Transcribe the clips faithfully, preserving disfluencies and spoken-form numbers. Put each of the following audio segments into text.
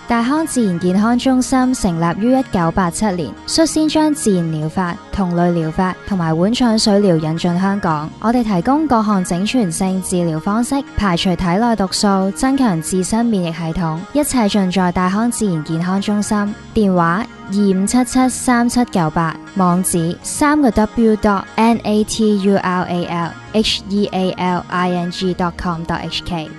大康自然健康中心成立於一九八七年，率先將自然療法、同類療法同埋碗腸水療引進香港。我哋提供各項整全性治療方式，排除體內毒素，增強自身免疫系統，一切盡在大康自然健康中心。電話二五七七三七九八，網址三個 w dot n a t u r a l h e a l i n g dot com dot h k。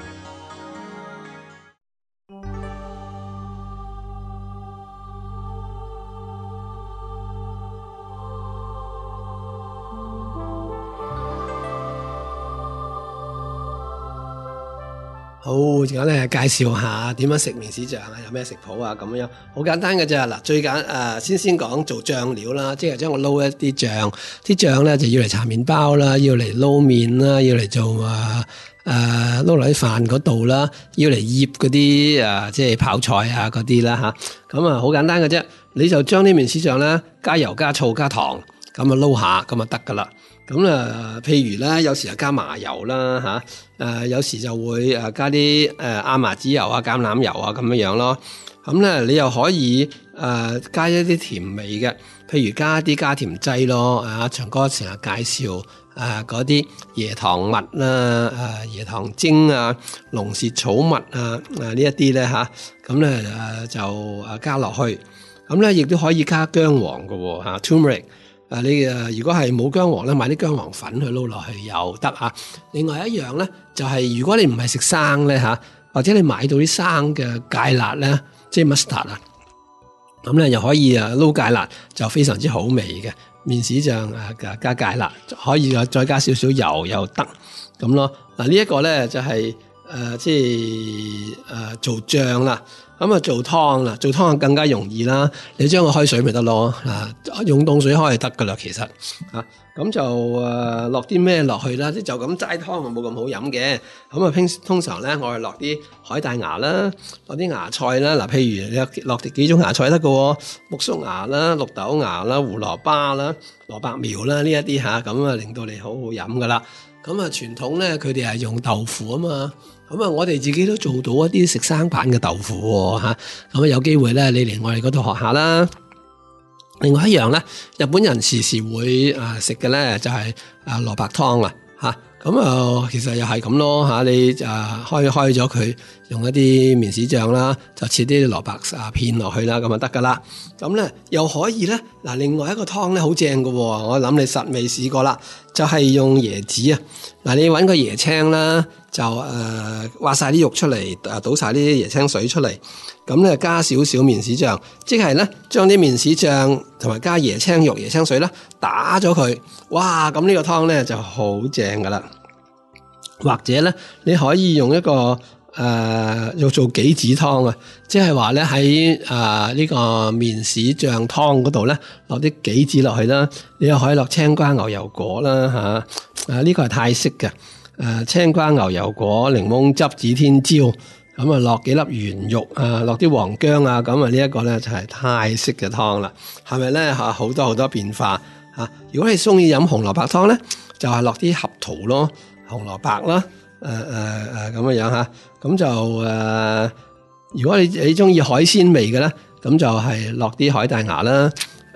好，而家咧介紹下點樣食麵豉醬啊，有咩食譜啊咁樣，好簡單嘅啫。嗱，最簡誒、呃、先先講做醬料啦，即係將我撈一啲醬，啲醬咧就要嚟搽麵包啦，要嚟撈麵啦，要嚟做啊誒撈落啲飯嗰度啦，要嚟醃嗰啲啊即係泡菜啊嗰啲啦吓，咁啊好簡單嘅啫，你就將啲麵豉醬咧加油加醋加糖，咁啊撈下咁啊得噶啦。咁啊，譬如咧，有時就加麻油啦嚇，誒、啊、有時就會誒加啲誒亞麻籽油啊、橄欖油啊咁樣樣咯。咁咧，你又可以誒、啊、加一啲甜味嘅，譬如加啲加甜劑咯。啊，長哥成日介紹誒嗰啲椰糖蜜啦、誒、啊、椰糖精啊、龍舌草蜜啊、啊呢一啲咧嚇，咁咧誒就誒加落去。咁咧亦都可以加薑黃嘅喎嚇 turmeric。啊！你誒如果係冇薑黃咧，買啲薑黃粉去撈落去又得嚇。另外一樣咧，就係、是、如果你唔係食生咧嚇，或者你買到啲生嘅芥辣咧，即係 mustard 啊，咁咧又可以啊撈芥辣就非常之好味嘅麵豉醬啊，加芥辣可以再加少少油又得咁咯。嗱、這個、呢一個咧就係、是、誒、呃、即係誒、呃、做醬啦。咁啊做湯啦，做湯啊更加容易啦。你將佢開水咪得咯，啊用凍水開就得噶啦。其實啊，咁就誒落啲咩落去啦？即就咁齋湯啊冇咁好飲嘅。咁啊平通常咧，我係落啲海帶芽啦，落啲芽菜啦。嗱，譬如你落幾種芽菜得㗎，木薯芽啦、綠豆芽啦、胡蘿蔔啦、蘿蔔苗啦呢一啲吓，咁啊令到你好好飲噶啦。咁啊傳統咧，佢哋係用豆腐啊嘛。咁啊，我哋自己都做到一啲食生版嘅豆腐喎嚇，咁啊有機會咧，你嚟我哋嗰度學下啦。另外一樣咧，日本人時時會啊食嘅咧就係啊蘿蔔湯啊嚇，咁啊其實又係咁咯嚇，你啊開開咗佢，用一啲麵豉醬啦，就切啲蘿蔔啊片落去啦，咁就得噶啦。咁咧又可以咧，嗱另外一個湯咧好正㗎喎，我諗你實未試過啦，就係用椰子啊，嗱你揾個椰青啦。就誒、呃、挖晒啲肉出嚟，誒倒晒啲椰青水出嚟，咁咧加少少麵豉醬，即係咧將啲麵豉醬同埋加椰青肉、椰青水啦打咗佢，哇！咁呢個湯咧就好正噶啦。或者咧你可以用一個誒要、呃、做杞子湯啊，即係話咧喺誒呢個麵豉醬湯嗰度咧落啲杞子落去啦，你又可以落青瓜牛油果啦嚇，啊呢、這個係泰式嘅。誒、呃，青瓜、牛油果、檸檬汁、指天椒，咁啊落幾粒圓肉啊，落啲黃薑啊，咁啊呢一個咧就係泰式嘅湯啦，係咪咧吓好多好多變化吓、啊？如果你中意飲紅蘿蔔湯咧，就係落啲合桃咯，紅蘿蔔啦，誒誒誒咁樣樣吓，咁就誒、呃，如果你你中意海鮮味嘅咧，咁就係落啲海帶芽啦，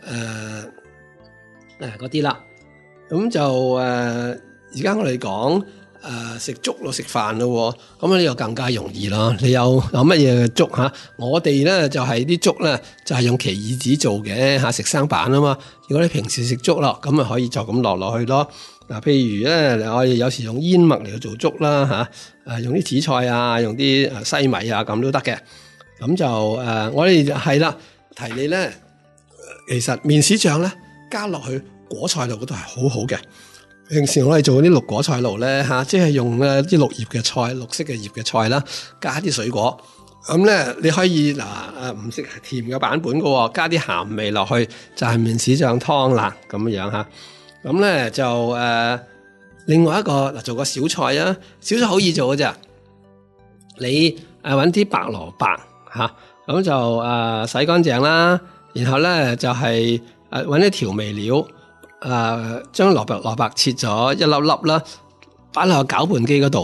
誒誒嗰啲啦，咁就誒而家我哋講。誒、呃、食粥咯，食飯咯，咁呢個更加容易咯。你有有乜嘢嘅粥嚇？我哋咧就係、是、啲粥咧就係、是、用奇異子做嘅嚇，食生版啊嘛。如果你平時食粥咯，咁咪可以就咁落落去咯。嗱、啊，譬如咧，我哋有時用燕麥嚟做粥啦嚇，誒、啊、用啲紫菜啊，用啲誒西米啊咁都得嘅。咁就誒、呃，我哋係啦，提你咧，其實麵豉醬咧加落去果菜度嗰度係好好嘅。平時我哋做嗰啲綠果菜爐咧嚇，即係用咧啲綠葉嘅菜、綠色嘅葉嘅菜啦，加啲水果。咁咧你可以嗱誒唔食甜嘅版本嘅，加啲鹹味落去就係、是、麵豉醬湯啦咁樣嚇。咁咧就誒、呃、另外一個嗱做個小菜啊，小菜好易做嘅啫。你誒揾啲白蘿蔔嚇，咁就誒、呃、洗乾淨啦，然後咧就係誒揾啲調味料。誒、呃，將蘿蔔蘿蔔切咗一粒粒啦，擺落個攪拌機嗰度，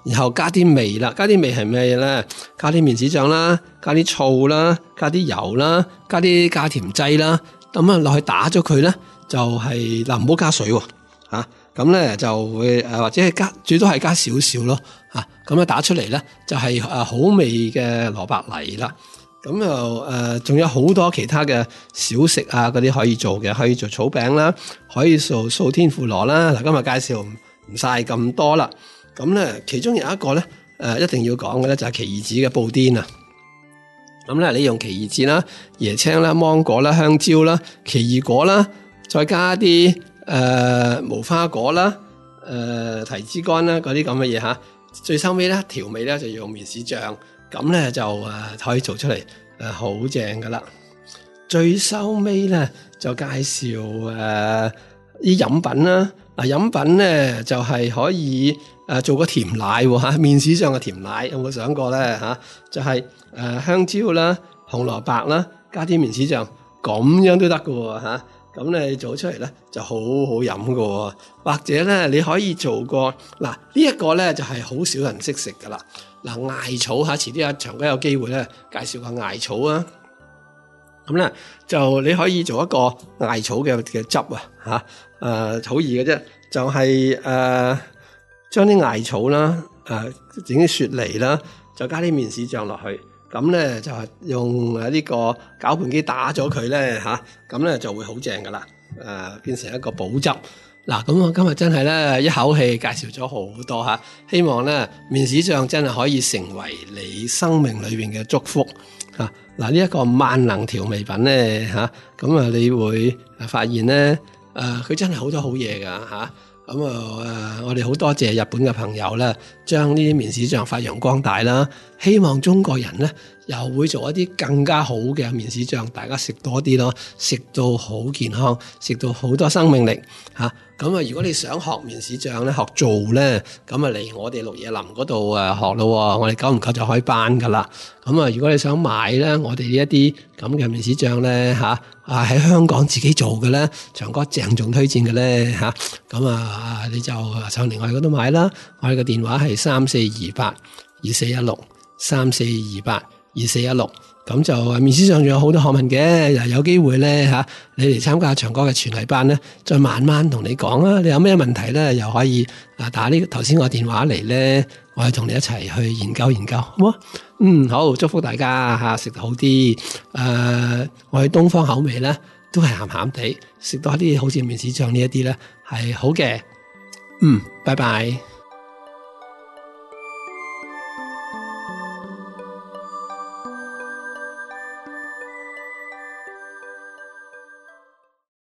然後加啲味啦，加啲味係咩咧？加啲面豉醬啦，加啲醋啦，加啲油啦，加啲加甜劑啦，咁啊落去打咗佢咧，就係嗱唔好加水喎，嚇咁咧就會誒或者係加最多係加少少咯，嚇咁啊打出嚟咧就係誒好味嘅蘿蔔泥啦。咁又誒仲有好多其他嘅小食啊嗰啲可以做嘅，可以做草餅啦，可以做素天婦羅啦。嗱，今日介紹唔唔曬咁多啦。咁咧，其中有一個咧，誒、呃、一定要講嘅咧就係奇異子嘅布甸啊。咁咧，你用奇異子啦、椰青啦、芒果啦、香蕉啦、奇異果啦，再加啲誒、呃、無花果啦、誒、呃、提子乾啦嗰啲咁嘅嘢嚇。最收尾咧調味咧就用麵豉醬，咁咧就誒、呃、可以做出嚟誒好正噶啦。最收尾咧就介紹誒啲、呃、飲品啦。嗱，飲品咧就係、是、可以誒做個甜奶喎嚇，麵豉醬嘅甜奶有冇想過咧嚇？就係、是、誒、呃、香蕉啦、紅蘿蔔啦，加啲麵豉醬，咁樣都得㗎喎嚇。咁你做出嚟咧就好好飲㗎喎。或者咧你可以做個嗱呢一個咧就係、是、好少人識食㗎啦。嗱，艾草嚇，遲啲阿長哥有機會咧介紹個艾草啊。咁咧就你可以做一個艾草嘅嘅汁啊嚇。誒、呃、好易嘅啫，就係誒將啲艾草啦，誒整啲雪梨啦，就加啲麵豉醬落去，咁咧就係用誒呢個攪拌機打咗佢咧嚇，咁、啊、咧就會好正噶啦，誒、啊、變成一個補汁。嗱，咁我今日真係咧一口氣介紹咗好多嚇，希望咧麵豉醬真係可以成為你生命裏邊嘅祝福嚇。嗱、啊，呢一個萬能調味品咧嚇，咁啊你會發現咧。誒、呃，佢真係好多好嘢噶吓，咁啊誒，我哋好多謝日本嘅朋友咧，將呢啲麵豉醬發揚光大啦。希望中國人咧又會做一啲更加好嘅麵豉醬，大家食多啲咯，食到好健康，食到好多生命力吓。咁啊，如果你想學麵豉醬咧，學做咧，咁啊嚟我哋綠野林嗰度誒學咯。我哋久唔久就開班噶啦。咁啊，如果你想買咧，我哋呢一啲咁嘅麵豉醬咧吓，啊喺香港自己做嘅咧，長哥鄭重推薦嘅咧吓。咁啊，你就上另外嗰度買啦。我哋嘅電話係三四二八二四一六。三四二八二四一六，咁就麵豉醬仲有好多學問嘅，有機會咧吓，你嚟參加長哥嘅全禮班咧，再慢慢同你講啦。你有咩問題咧，又可以啊打呢頭先個電話嚟咧，我係同你一齊去研究研究，好唔好？嗯，好，祝福大家吓食得好啲。誒、呃，我哋東方口味咧都係鹹鹹地，食多啲好似麵豉醬呢一啲咧係好嘅。嗯，拜拜。